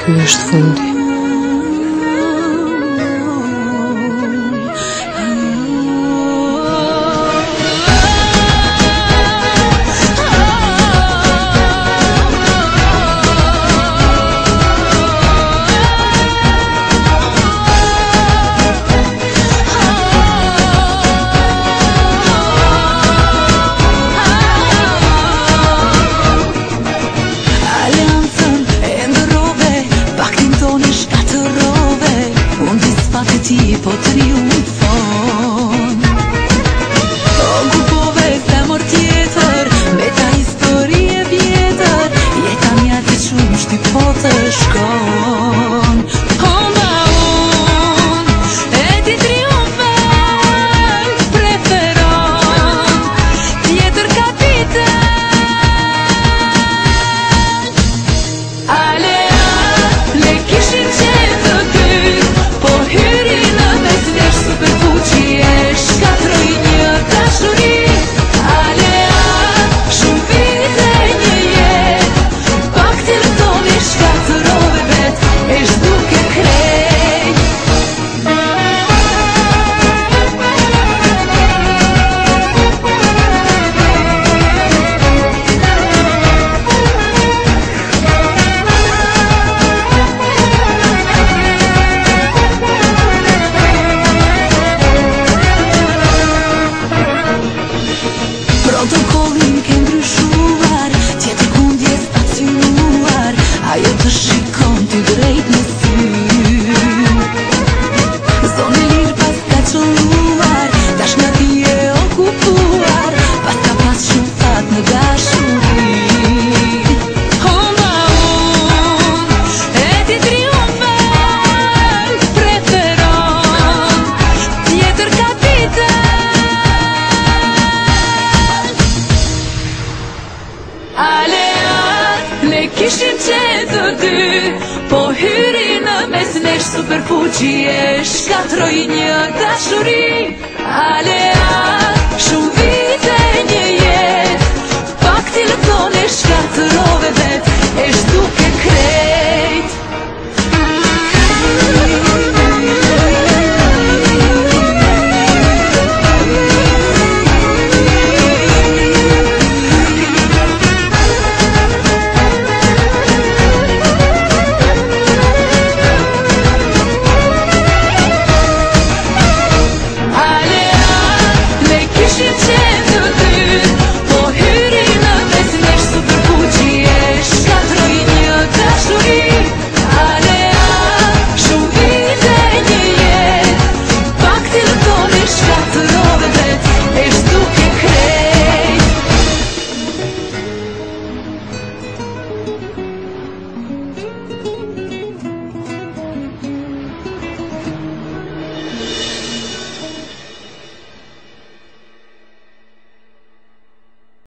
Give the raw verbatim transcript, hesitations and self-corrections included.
Ky është fundi. Ti po triumfon Okupove zemër tjetër me ta historie vjetër jeta mja të qumë shty po të shkon Oma unë e ti triumfon preferon tjetër kapitan Alea le kishim qenë të dy po hyri në mesnesh super fuqi e shkatroj një dashuri Alea shumë vite një jet pak të rëtoni shkatrove vet e shduke krejt Protokollin ke ndryshuar tjetër kundje stacionuar ajo të shikon ty drejt në sy Zonë e lirë pas ka qëlluar tash nga ti e okupuar pas ka pas shumë fat në dashuri Oma unë e ti triumfon preferon tjetër kapitan Aleat, ne kishim qenë të dy po hyri në mesnesh super fuqi e shkatroj një dashuri Aleat, shumë vite një jet pak t'i lëtone shkatrove vet e shduke krejt Shkatrove